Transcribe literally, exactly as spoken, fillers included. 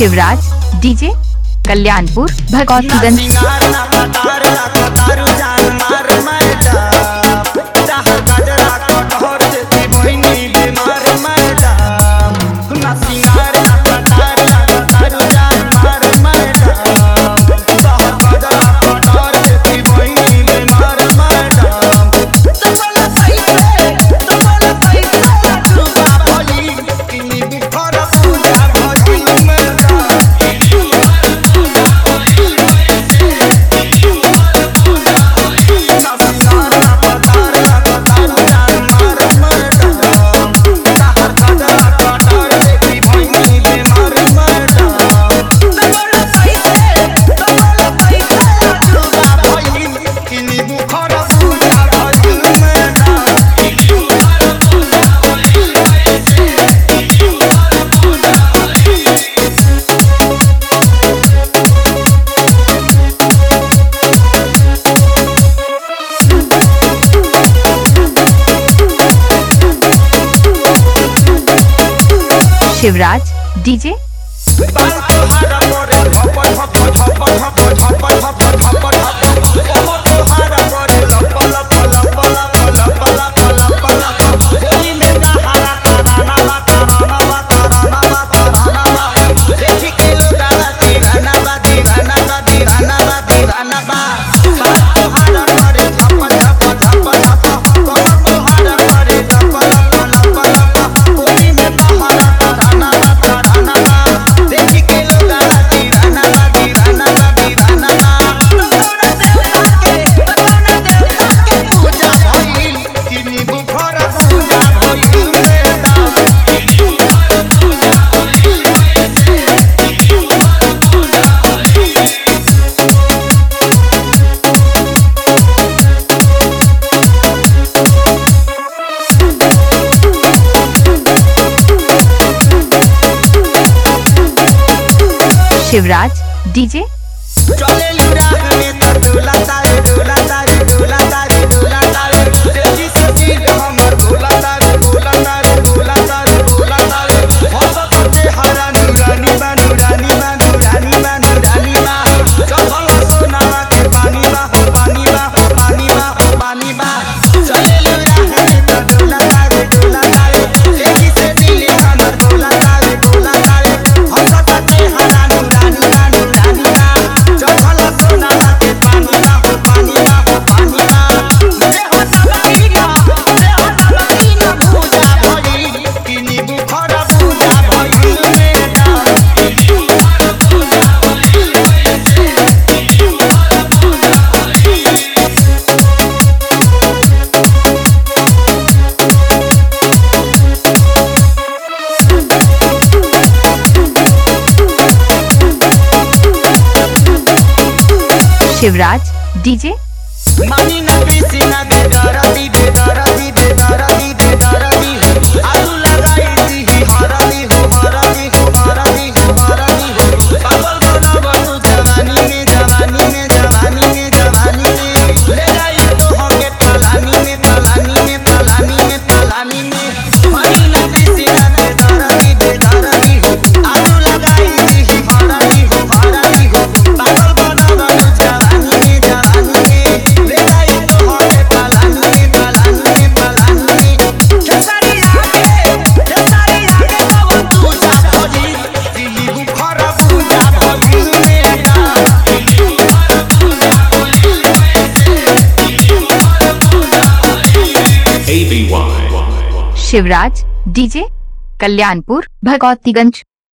Shivraj DJ Kalyanpur Bhagwatiganj. Shivraj DJ Shivraj DJ Shivraj DJ मानी ना कृषि ना बेदरदी बेदरदी बेदरदी बेदरदी आलू लगाई दी हरदी हो हरदी हो हरदी हो हरदी हो पागल बना बनू जवानी में जवानी में जवानी में जवानी में ले जाई तो होके पलानी में पलानी में पलानी में पलानी में मानी ना कृषि ना बेदरदी बेदरदी हो आलू लगाई दी हरदी हो हरदी हो पागल बना बनू शिवराज डीजे कल्याणपुर भगवतीगंज।